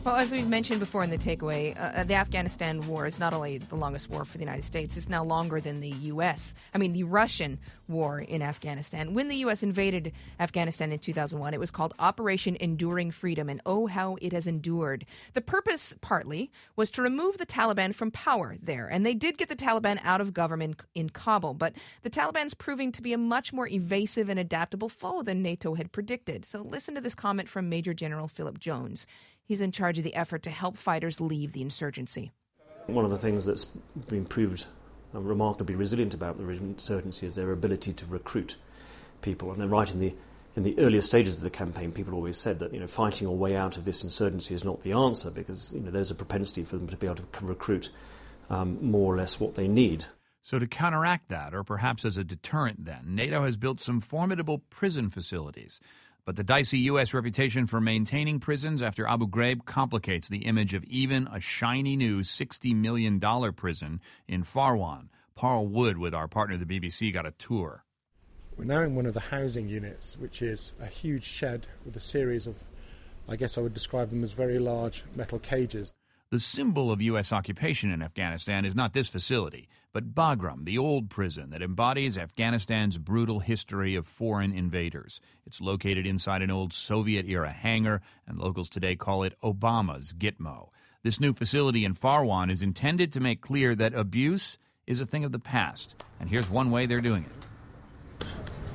Well, as we've mentioned before in the takeaway, the Afghanistan war is not only the longest war for the United States, it's now longer than the the Russian war in Afghanistan. When the U.S. invaded Afghanistan in 2001, it was called Operation Enduring Freedom, and oh, how it has endured. The purpose, partly, was to remove the Taliban from power there, and they did get the Taliban out of government in Kabul, but the Taliban's proving to be a much more evasive and adaptable foe than NATO had predicted. So listen to this comment from Major General Philip Jones. He's in charge of the effort to help fighters leave the insurgency. One of the things that's been proved remarkably resilient about the insurgency is their ability to recruit people. And right in the earlier stages of the campaign, people always said that fighting your way out of this insurgency is not the answer, because there's a propensity for them to be able to recruit more or less what they need. So to counteract that, or perhaps as a deterrent then, NATO has built some formidable prison facilities. But the dicey U.S. reputation for maintaining prisons after Abu Ghraib complicates the image of even a shiny new $60 million prison in Farwan. Paul Wood, with our partner the BBC, got a tour. We're now in one of the housing units, which is a huge shed with a series of, I guess I would describe them as very large metal cages. The symbol of U.S. occupation in Afghanistan is not this facility, but Bagram, the old prison that embodies Afghanistan's brutal history of foreign invaders. It's located inside an old Soviet-era hangar, and locals today call it Obama's Gitmo. This new facility in Farwan is intended to make clear that abuse is a thing of the past, and here's one way they're doing it.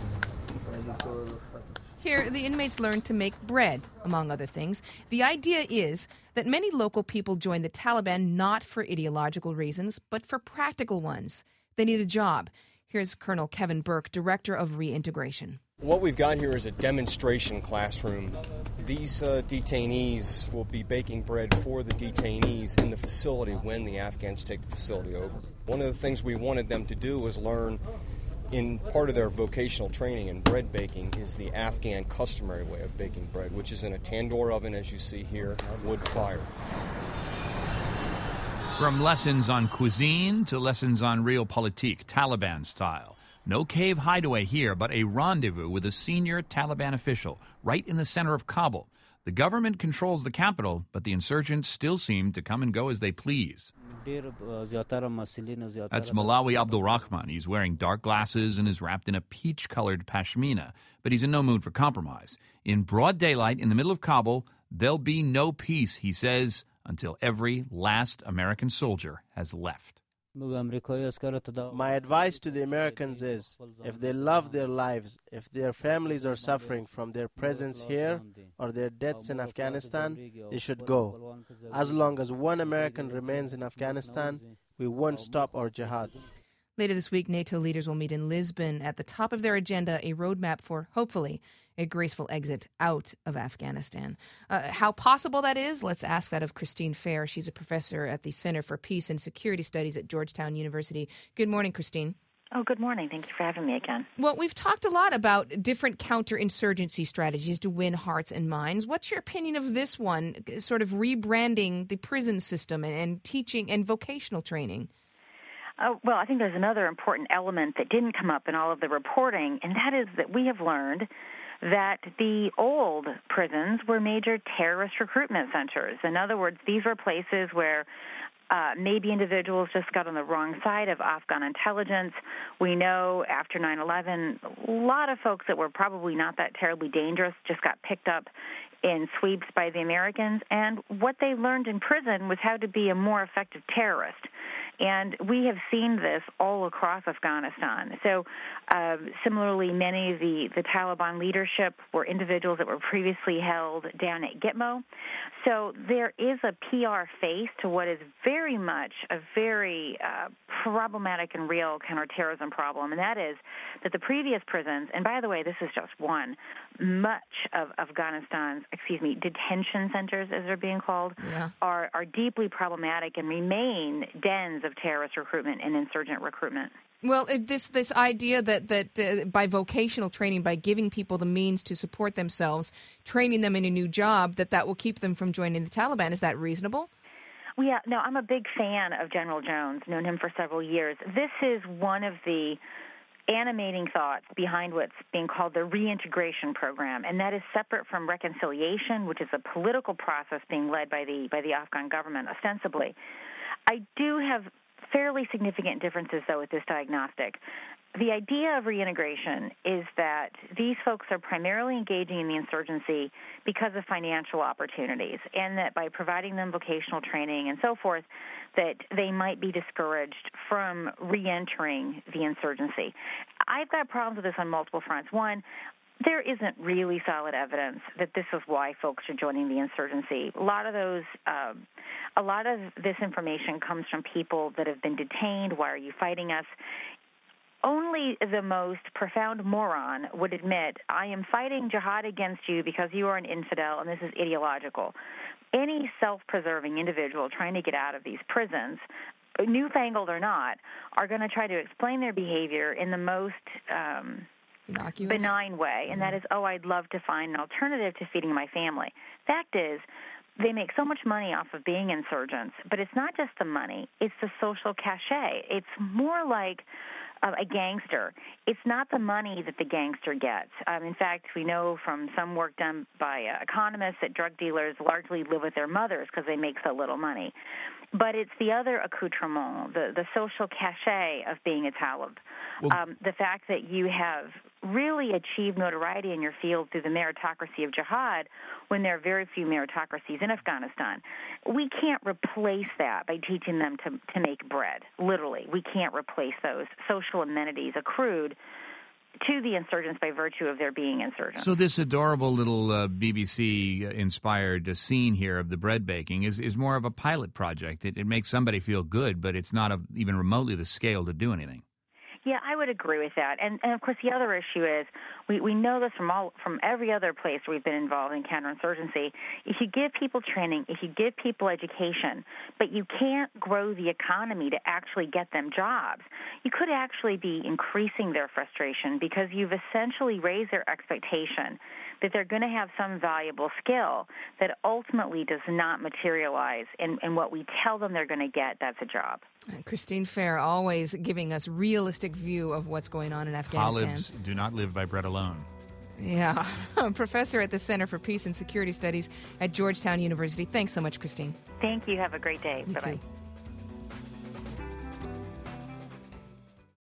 Here, the inmates learn to make bread, among other things. The idea is that many local people join the Taliban not for ideological reasons, but for practical ones. They need a job. Here's Colonel Kevin Burke, Director of Reintegration. What we've got here is a demonstration classroom. These detainees will be baking bread for the detainees in the facility when the Afghans take the facility over. One of the things we wanted them to do was learn, in part of their vocational training in bread baking, is the Afghan customary way of baking bread, which is in a tandoor oven, as you see here, wood fire. From lessons on cuisine to lessons on realpolitik, Taliban style. No cave hideaway here, but a rendezvous with a senior Taliban official right in the center of Kabul. The government controls the capital, but the insurgents still seem to come and go as they please. That's Malawi Abdul Rahman. He's wearing dark glasses and is wrapped in a peach-colored pashmina, but he's in no mood for compromise. In broad daylight, in the middle of Kabul, there'll be no peace, he says, until every last American soldier has left. My advice to the Americans is, if they love their lives, if their families are suffering from their presence here or their deaths in Afghanistan, they should go. As long as one American remains in Afghanistan, we won't stop our jihad. Later this week, NATO leaders will meet in Lisbon. At the top of their agenda, a roadmap for, hopefully, a graceful exit out of Afghanistan. How possible that is? Let's ask that of Christine Fair. She's a professor at the Center for Peace and Security Studies at Georgetown University. Good morning, Christine. Oh, good morning. Thank you for having me again. Well, we've talked a lot about different counterinsurgency strategies to win hearts and minds. What's your opinion of this one, sort of rebranding the prison system and teaching and vocational training? Well, I think there's another important element that didn't come up in all of the reporting, and that is that we have learned that the old prisons were major terrorist recruitment centers. In other words, these were places where maybe individuals just got on the wrong side of Afghan intelligence. We know after 9/11, a lot of folks that were probably not that terribly dangerous just got picked up in sweeps by the Americans. And what they learned in prison was how to be a more effective terrorist. And we have seen this all across Afghanistan. So similarly, many of the Taliban leadership were individuals that were previously held down at Gitmo. So there is a PR face to what is very much a very problematic and real counterterrorism problem, and that is that the previous prisons, and by the way, this is just one, much of Afghanistan's, detention centers, as they're being called, are deeply problematic and remain dens of terrorist recruitment and insurgent recruitment. Well, this idea that by vocational training, by giving people the means to support themselves, training them in a new job, that will keep them from joining the Taliban, is that reasonable? Well, yeah, no, I'm a big fan of General Jones, known him for several years. This is one of the animating thoughts behind what's being called the reintegration program, and that is separate from reconciliation, which is a political process being led by the Afghan government ostensibly. I do have fairly significant differences, though, with this diagnostic. The idea of reintegration is that these folks are primarily engaging in the insurgency because of financial opportunities, and that by providing them vocational training and so forth, that they might be discouraged from reentering the insurgency. I've got problems with this on multiple fronts. One, there isn't really solid evidence that this is why folks are joining the insurgency. A lot of this information comes from people that have been detained. Why are you fighting us? Only the most profound moron would admit, I am fighting jihad against you because you are an infidel and this is ideological. Any self-preserving individual trying to get out of these prisons, newfangled or not, are going to try to explain their behavior in the most benign way, and that is, I'd love to find an alternative to feeding my family. Fact is, they make so much money off of being insurgents, but it's not just the money, it's the social cachet. It's more like a gangster. It's not the money that the gangster gets. In fact, we know from some work done by economists that drug dealers largely live with their mothers because they make so little money. But it's the other accoutrement, the social cachet of being a talib. The fact that you have really achieved notoriety in your field through the meritocracy of jihad when there are very few meritocracies in Afghanistan. We can't replace that by teaching them to make bread, literally. We can't replace those social amenities accrued to the insurgents by virtue of their being insurgents. So this adorable little BBC-inspired scene here of the bread baking is more of a pilot project. It makes somebody feel good, but it's not even remotely the scale to do anything. Yeah, I would agree with that. And of course, the other issue is we know this from every other place we've been involved in counterinsurgency. If you give people training, if you give people education, but you can't grow the economy to actually get them jobs, you could actually be increasing their frustration because you've essentially raised their expectation that they're going to have some valuable skill that ultimately does not materialize in what we tell them they're going to get. That's a job. Christine Fair, always giving us realistic view of what's going on in Afghanistan. Talibs do not live by bread alone. Yeah. Professor at the Center for Peace and Security Studies at Georgetown University. Thanks so much, Christine. Thank you. Have a great day. You Bye-bye. too.